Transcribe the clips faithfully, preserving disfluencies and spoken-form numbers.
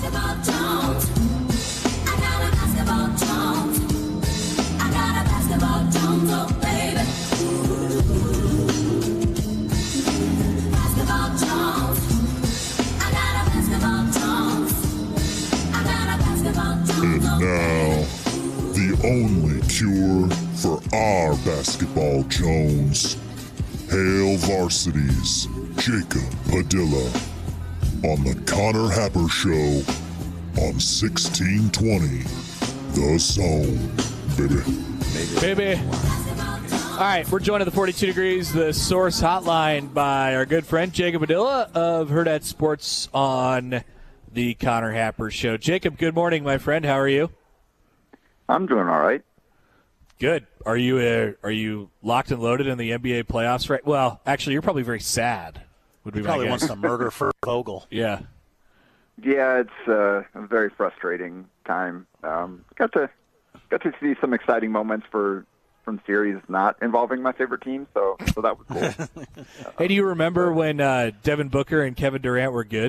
Only cure for our basketball Jones. Hail Varsity's Jacob Padilla on the Connor Happer Show on sixteen twenty The Zone, baby. Baby. All right, we're joined at the forty-two Degrees, the Source Hotline, by our good friend Jacob Padilla of Hurrdat Sports on the Connor Happer Show. Jacob, good morning, my friend. How are you? I'm doing all right. Good. Are you uh, are you locked and loaded in the N B A playoffs? Right. Well, actually, you're probably very sad. Would be he probably my wants guess. to murder for Vogel. Yeah. Yeah, it's uh, a very frustrating time. Um, got to got to see some exciting moments for from series not involving my favorite team, so so that was cool. Hey, do you remember when uh, Devin Booker and Kevin Durant were good?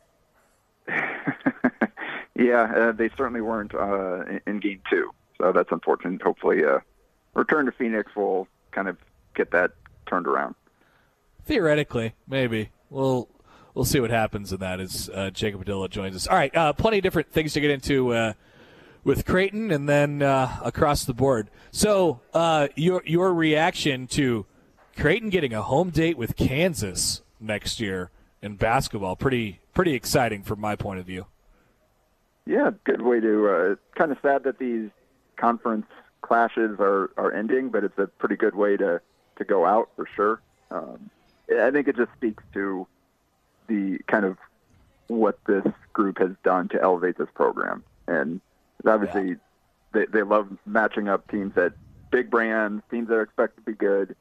Yeah, uh, they certainly weren't uh, in, in game two, so that's unfortunate. Hopefully, uh, return to Phoenix will kind of get that turned around. Theoretically, maybe. We'll we'll see what happens in that as uh, Jacob Padilla joins us. All right, uh, plenty of different things to get into uh, with Creighton and then uh, across the board. So uh, your your reaction to Creighton getting a home date with Kansas next year in basketball, pretty pretty exciting from my point of view. Yeah, good way to uh, – kind of sad that these conference clashes are, are ending, but it's a pretty good way to, to go out for sure. Um, I think it just speaks to the kind of what this group has done to elevate this program. And obviously yeah. they, they love matching up teams that big brands, teams that are expected to be good,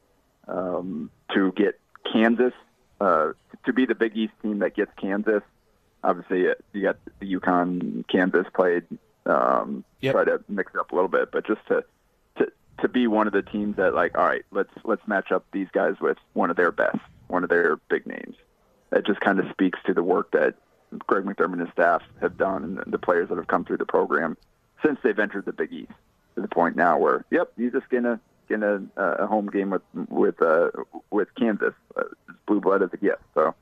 um, to get Kansas, uh, to be the Big East team that gets Kansas. Obviously, you got the UConn, Kansas played, um, yep. try to mix it up a little bit, but just to, to to be one of the teams that, like, all right, let's let's match up these guys with one of their best, one of their big names. That just kind of speaks to the work that Greg McDermott and his staff have done and the players that have come through the program since they've entered the Big East, to the point now where, yep, you just get a get a, a home game with with uh, with Kansas, uh, blue blood as a gift. So.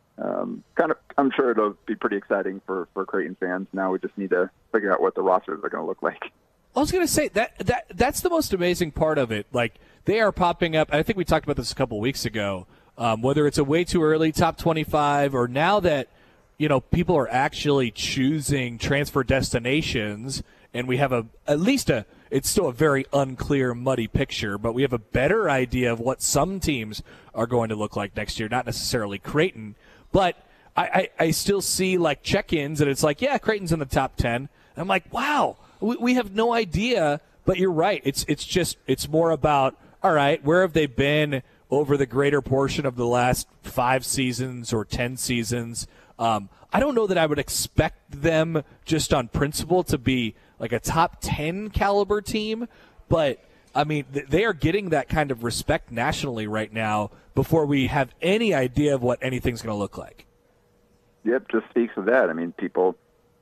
Um, kind of, I'm sure it'll be pretty exciting for, for Creighton fans. Now we just need to figure out what the rosters are going to look like. I was going to say that that that's the most amazing part of it. Like, they are popping up. I think we talked about this a couple of weeks ago. Um, whether it's a way too early top twenty-five, or now that you know people are actually choosing transfer destinations, and we have a at least a. It's still a very unclear, muddy picture, but we have a better idea of what some teams are going to look like next year. Not necessarily Creighton. But I, I, I still see, like, check-ins, and it's like, yeah, Creighton's in the top ten. And I'm like, wow, we, we have no idea. But you're right. It's it's just it's more about, all right, where have they been over the greater portion of the last five seasons or ten seasons? Um, I don't know that I would expect them just on principle to be like a top ten caliber team, but I mean, they are getting that kind of respect nationally right now before we have any idea of what anything's going to look like. Yep, just speaks of that. I mean, people,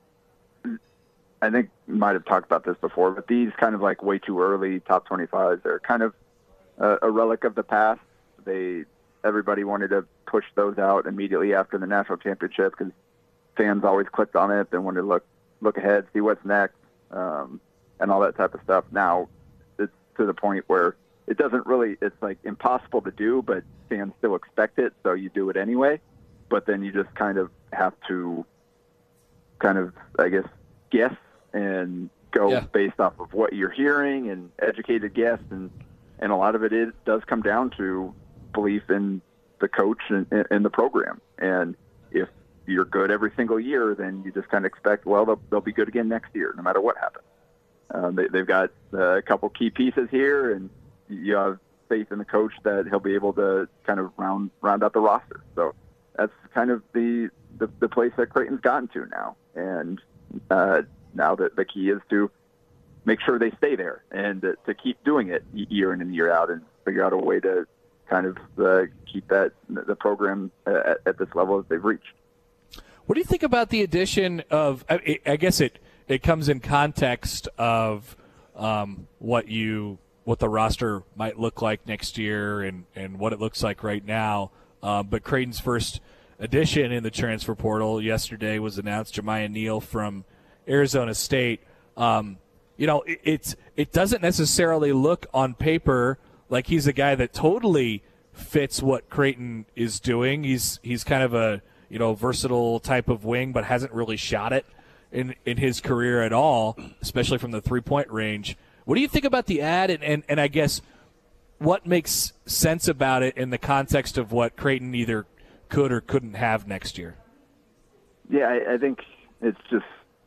I think, might have talked about this before, but these kind of like way too early top twenty-fives, they're kind of a, a relic of the past. They everybody wanted to push those out immediately after the national championship because fans always clicked on it. They wanted to look look ahead, see what's next, um, and all that type of stuff. Now, to the point where it doesn't really, it's like impossible to do, but fans still expect it, so you do it anyway. But then you just kind of have to kind of, I guess, guess and go yeah. based off of what you're hearing and educated guess. And, and a lot of it is, does come down to belief in the coach and, and the program. And if you're good every single year, then you just kind of expect, well, they'll, they'll be good again next year, no matter what happens. Um, they, they've got uh, a couple key pieces here, and you have faith in the coach that he'll be able to kind of round round out the roster. So that's kind of the the, the place that Creighton's gotten to now. And uh, now the, the key is to make sure they stay there and uh, to keep doing it year in and year out and figure out a way to kind of uh, keep that the program at, at this level that they've reached. What do you think about the addition of? I, I guess it it comes in context of um, what you what the roster might look like next year and, and what it looks like right now. Uh, but Creighton's first addition in the transfer portal yesterday was announced, Jemiah Neal from Arizona State. Um, you know, it, it's it doesn't necessarily look on paper like he's a guy that totally fits what Creighton is doing. He's he's kind of a you know versatile type of wing, but hasn't really shot it in in his career at all, especially from the three point range. What do you think about the ad, and, and, and I guess what makes sense about it in the context of what Creighton either could or couldn't have next year? Yeah, I, I think it's just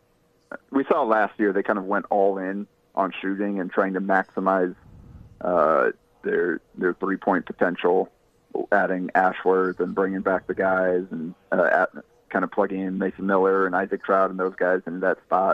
we saw last year they kind of went all in on shooting and trying to maximize uh, their their three point potential, adding Ashworth and bringing back the guys and uh, at, kind of plugging in Mason Miller and Isaac Trout and those guys into that spot.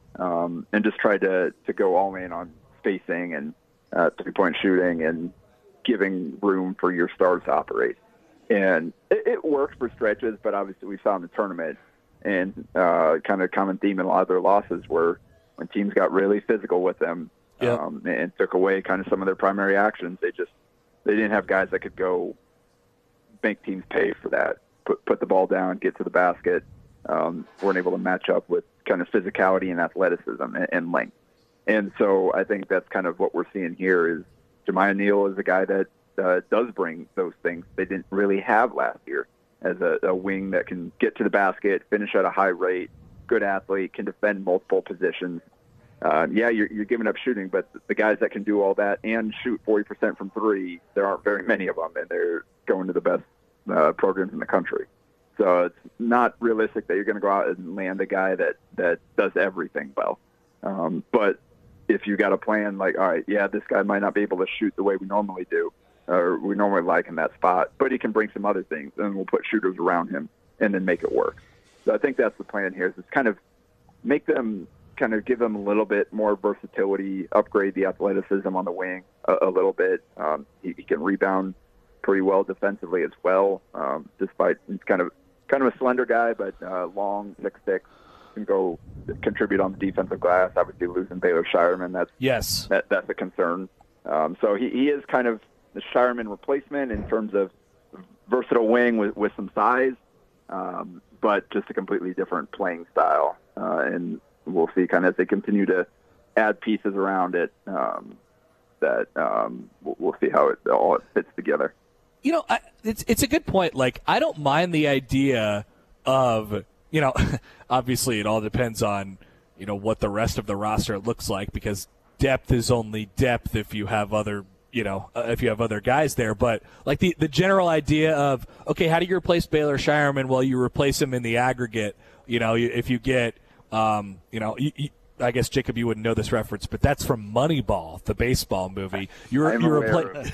Um, and just try to, to go all in on spacing and uh, three-point shooting and giving room for your stars to operate. And it, it worked for stretches, but obviously we saw in the tournament and uh, kind of common theme in a lot of their losses were when teams got really physical with them yep. um, and took away kind of some of their primary actions. They just they didn't have guys that could go make teams pay for that, put put the ball down, get to the basket. Um, weren't able to match up with kind of physicality and athleticism and, and length. And so I think that's kind of what we're seeing here is Jemiah Neal is a guy that uh, does bring those things they didn't really have last year as a, a wing that can get to the basket, finish at a high rate, good athlete, can defend multiple positions. Uh, yeah, you're, you're giving up shooting, but the guys that can do all that and shoot forty percent from three, there aren't very many of them, and they're going to the best uh, programs in the country. So it's not realistic that you're going to go out and land a guy that, that does everything well. Um, but if you got a plan like, all right, yeah, this guy might not be able to shoot the way we normally do, or we normally like in that spot, but he can bring some other things, and we'll put shooters around him and then make it work. So I think that's the plan here is just kind of make them kind of give them a little bit more versatility, upgrade the athleticism on the wing a, a little bit. Um, he, he can rebound pretty well defensively as well, um, despite he's kind of kind of a slender guy, but uh, long, six six, can go contribute on the defensive glass. Obviously, losing Baylor Shireman, that's yes, that, that's a concern. Um, so he, he is kind of the Shireman replacement in terms of versatile wing with, with some size, um, but just a completely different playing style. Uh, and we'll see kind of as they continue to add pieces around it, um, that um, we'll, we'll see how it all it fits together. You know, I, it's it's a good point. Like, I don't mind the idea of, you know, obviously it all depends on, you know, what the rest of the roster looks like, because depth is only depth if you have other, you know, uh, if you have other guys there. But like the, the general idea of, okay, how do you replace Baylor Shireman? Well, you replace him in the aggregate. You know, you, if you get, um, you know, you, you, I guess Jacob, you wouldn't know this reference, but that's from Moneyball, the baseball movie. You're you replace.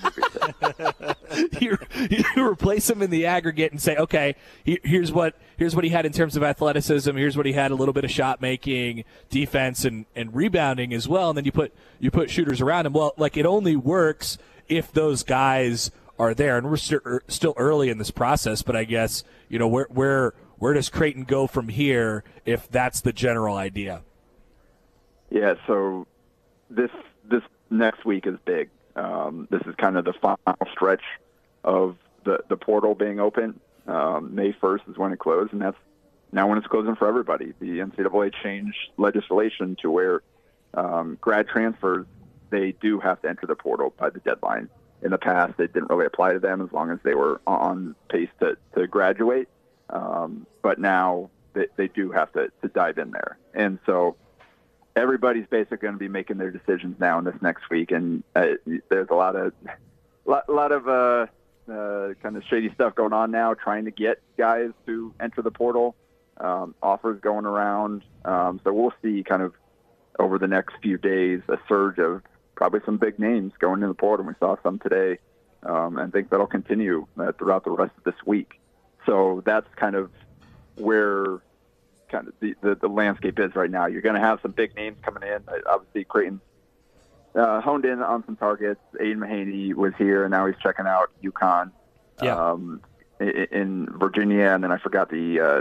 you, you replace him in the aggregate and say, okay, he, here's what here's what he had in terms of athleticism. Here's what he had, a little bit of shot making, defense, and, and rebounding as well. And then you put you put shooters around him. Well, like, it only works if those guys are there. And we're st- still early in this process, but I guess, you know, where where where does Creighton go from here if that's the general idea? Yeah. So this this next week is big. Um, this is kind of the final stretch of the, the portal being open. Um, May first is when it closed, and that's now when it's closing for everybody. The N C double A changed legislation to where um, grad transfers, they do have to enter the portal by the deadline. In the past, it didn't really apply to them as long as they were on pace to, to graduate. Um, but now they, they do have to, to dive in there. And so everybody's basically going to be making their decisions now in this next week, and uh, there's a lot of lot, lot of uh, uh, kind of shady stuff going on now, trying to get guys to enter the portal. Um, offers going around, um, so we'll see kind of over the next few days a surge of probably some big names going in the portal. We saw some today, um, and I think that'll continue uh, throughout the rest of this week. So that's kind of where kind of the, the, the landscape is right now. You're going to have some big names coming in. Obviously, Creighton uh, honed in on some targets. Aiden Mahaney was here, and now he's checking out UConn yeah. um, in, in Virginia. And then I forgot the uh, the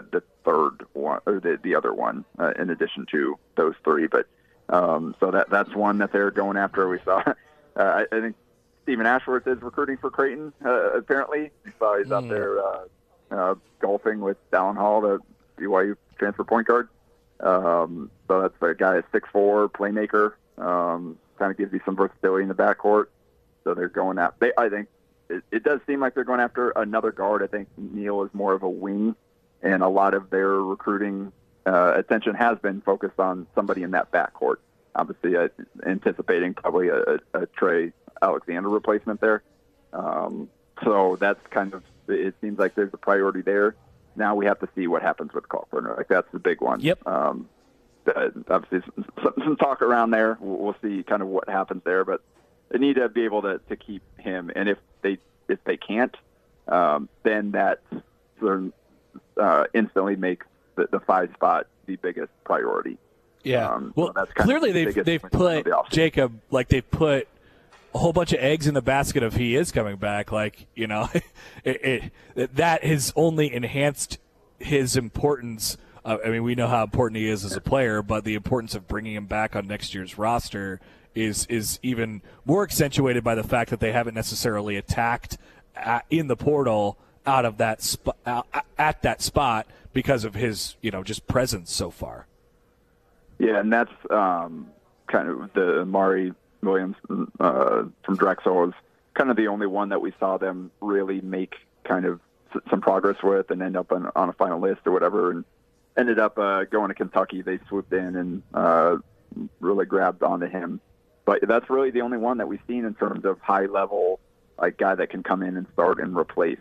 third one or the, the other one uh, in addition to those three. But um, so that that's one that they're going after. We saw. Uh, I, I think Stephen Ashworth is recruiting for Creighton. Uh, apparently, we saw he's mm. out there uh, uh, golfing with Dallin Hall, the B Y U transfer point guard. Um, so that's a guy at six foot four, playmaker. Um, kind of gives you some versatility in the backcourt. So they're going at. They, I think it, it does seem like they're going after another guard. I think Neal is more of a wing, and a lot of their recruiting uh, attention has been focused on somebody in that backcourt. Obviously, uh, anticipating probably a, a, a Trey Alexander replacement there. Um, so that's kind of, it seems like there's a priority there. Now we have to see what happens with Kalkbrenner. Like, that's the big one. Yep. Um, uh, obviously, some, some talk around there. We'll, we'll see kind of what happens there, but they need to be able to, to keep him. And if they if they can't, um, then that sort of, uh, instantly makes the, the five spot the biggest priority. Yeah. Um, well, so that's kind clearly of the they've they've put the Jacob, like they've put a whole bunch of eggs in the basket of he is coming back. Like, you know, it, it that has only enhanced his importance. Uh, I mean, we know how important he is as a player, but the importance of bringing him back on next year's roster is is even more accentuated by the fact that they haven't necessarily attacked at, in the portal out of that spot uh, at that spot because of his, you know, just presence so far. Yeah, and that's um, kind of the Amari Williams uh, from Drexel is kind of the only one that we saw them really make kind of some progress with and end up on, on a final list or whatever, and ended up uh, going to Kentucky. They swooped in and uh, really grabbed onto him. But that's really the only one that we've seen in terms of high-level, like, guy that can come in and start and replace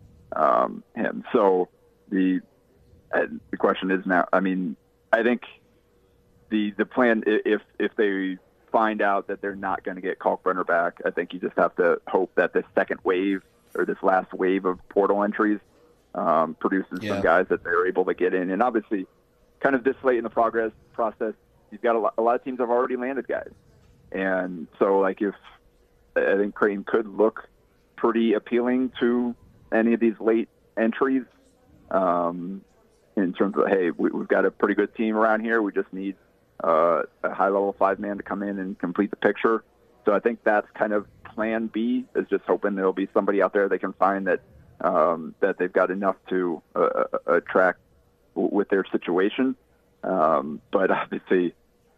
um, him. So the uh, the question is now, I mean, I think – The the plan, if if they find out that they're not going to get Kalkbrenner back, I think you just have to hope that this second wave or this last wave of portal entries um, produces yeah. some guys that they're able to get in. And obviously, kind of this late in the progress process, you've got a lot, a lot of teams have already landed guys. And so, like, if I think Creighton could look pretty appealing to any of these late entries um, in terms of, hey, we, we've got a pretty good team around here. We just need Uh, a high-level five-man to come in and complete the picture. So I think that's kind of plan B, is just hoping there'll be somebody out there they can find that um, that they've got enough to uh, attract w- with their situation. Um, but obviously,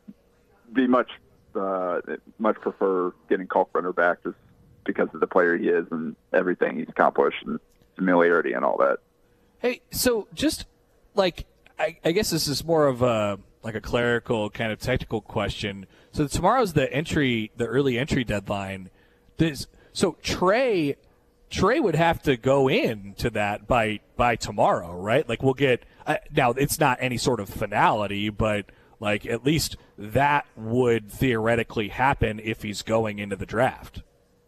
be much uh, much prefer getting Kalkbrenner back just because of the player he is and everything he's accomplished and familiarity and all that. Hey, so just like I, I guess this is more of a like a clerical kind of technical question. So tomorrow's the entry, the early entry deadline. Does, so Trey, Trey would have to go in to that by by tomorrow, right? Like we'll get uh, now. It's not any sort of finality, but like at least that would theoretically happen if he's going into the draft.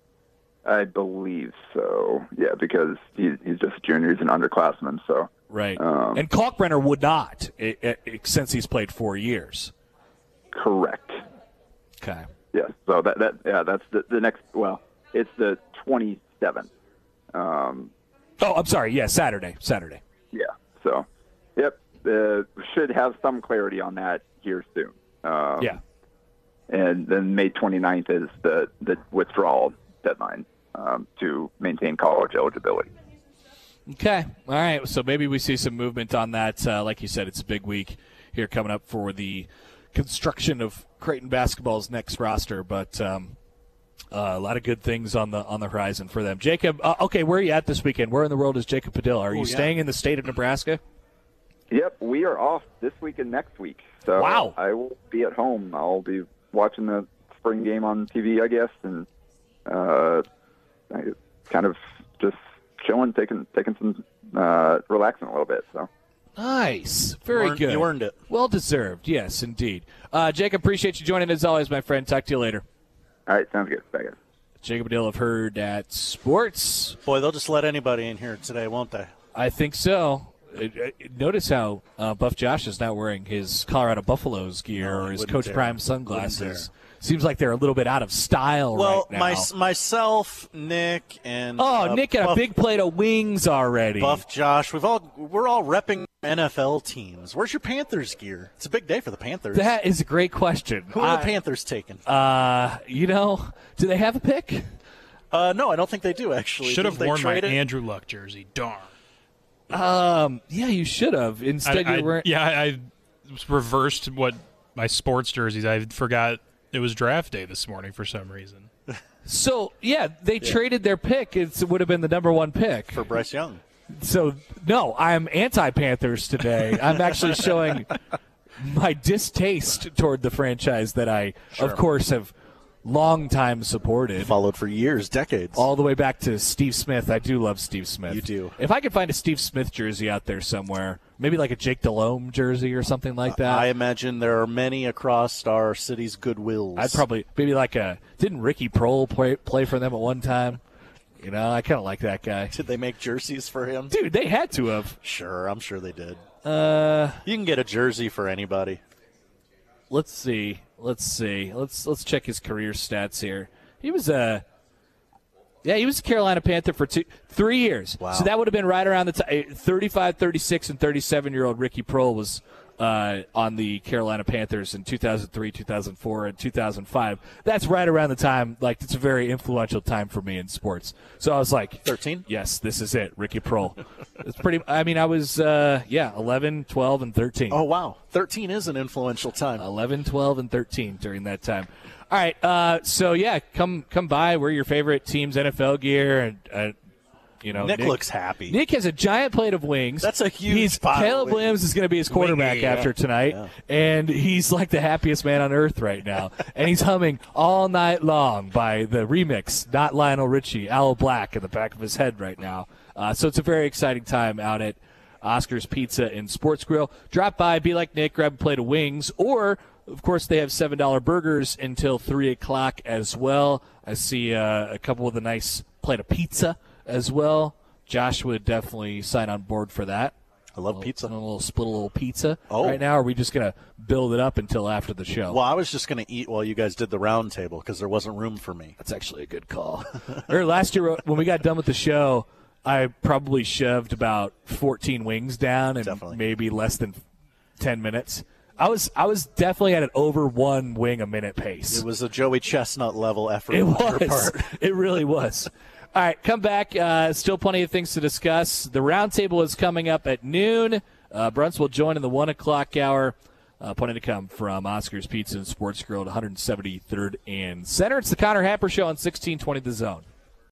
I believe so. Yeah, because he's he's just a junior, he's an underclassman, so. Right. Um, and Kalkbrenner would not, it, it, since he's played four years. Correct. Okay. Yes. So that that yeah, that's the, the next. Well, it's the twenty-seventh. Um, oh, I'm sorry. Yeah, Saturday. Saturday. Yeah. So, yep. Uh, should have some clarity on that here soon. Um, yeah. And then May twenty-ninth is the the withdrawal deadline um, to maintain college eligibility. Okay. All right. So maybe we see some movement on that. Uh, like you said, it's a big week here coming up for the construction of Creighton basketball's next roster, but um, uh, a lot of good things on the on the horizon for them. Jacob, uh, okay, where are you at this weekend? Where in the world is Jacob Padilla? Are Ooh, you yeah. staying in the state of Nebraska? Yep, we are off this week and next week. So wow. I will be at home. I'll be watching the spring game on T V, I guess, and uh, I kind of just chilling, taking taking some uh, relaxing a little bit. So nice, very you earned, good. You earned it. Well deserved. Yes, indeed. Uh, Jacob, appreciate you joining as always, my friend. Talk to you later. All right, sounds good. Bye, guys. Jacob Padilla of Herd at Sports. Boy, they'll just let anybody in here today, won't they? I think so. Notice how uh, Buff Josh is not wearing his Colorado Buffaloes gear no, or his Coach dare. Prime sunglasses. seems like they're a little bit out of style Well, right now. my, myself, Nick, and oh, uh, Nick got Buff, a big plate of wings already. Buff Josh, we've all we're all repping N F L teams. Where's your Panthers gear? It's a big day for the Panthers. That is a great question. Who are I, the Panthers taking? Uh, you know, do they have a pick? Uh, no, I don't think they do. Actually, Should have Didn't they worn my trade it? Andrew Luck jersey. Darn. Um, yeah, you should have. Instead, I, I, you're wearing. yeah, I, I reversed what my sports jerseys. I forgot it was draft day this morning for some reason. So yeah, they yeah. traded their pick. It's, it would have been the number one pick for Bryce Young. So no, I'm anti-Panthers today. I'm actually showing my distaste toward the franchise that I, sure. of course, have long time supported. Followed for years, decades. All the way back to Steve Smith. I do love Steve Smith. You do. If I could find a Steve Smith jersey out there somewhere, maybe like a Jake Delhomme jersey or something like that. I imagine there are many across our city's Goodwills. I'd probably, maybe like a, didn't Ricky Prohl play, play for them at one time? You know, I kind of like that guy. Did they make jerseys for him? Dude, they had to have. Sure, I'm sure they did. Uh, you can get a jersey for anybody. Let's see. Let's see. Let's let's check his career stats here. He was a, yeah, he was a Carolina Panther for two, three years. Wow. So that would have been right around the time. thirty-five, thirty-six, and thirty-seven-year-old Ricky Prohl was uh, on the Carolina Panthers in two thousand three, two thousand four, and two thousand five. That's right around the time. Like, it's a very influential time for me in sports. So I was like, thirteen? Yes, this is it, Ricky Prohl. It's pretty. I mean, I was uh, yeah, eleven, twelve, and thirteen. Oh wow, thirteen is an influential time. eleven, twelve, and thirteen during that time. All right, uh, so yeah, come come by. Wear your favorite team's N F L gear, and uh, you know, Nick, Nick looks happy. Nick has a giant plate of wings. That's a huge. He's, pile Caleb of Williams is going to be his quarterback Wingy, after yeah. tonight, yeah. and he's like the happiest man on earth right now. And he's humming All Night Long by the remix, not Lionel Richie, Owl Black in the back of his head right now. Uh, so it's a very exciting time out at Oscar's Pizza and Sports Grill. Drop by, be like Nick, grab a plate of wings, or, of course, they have seven dollar burgers until three o'clock as well. I see uh, a couple with a nice plate of pizza as well. Josh would definitely sign on board for that. I love a little, pizza. A little split a little pizza oh. right now, or are we just going to build it up until after the show? Well, I was just going to eat while you guys did the round table because there wasn't room for me. That's actually a good call. or last year when we got done with the show, I probably shoved about fourteen wings down in definitely. maybe less than ten minutes. I was I was definitely at an over one wing a minute pace. It was a Joey Chestnut level effort. It on was. your part. It really was. All right, come back. Uh, still plenty of things to discuss. The roundtable is coming up at noon. Uh, Bruns will join in the one o'clock hour. Uh, plenty to come from Oscar's Pizza and Sports Grill at one seventy-third and Center. It's the Connor Happer Show on sixteen twenty The Zone.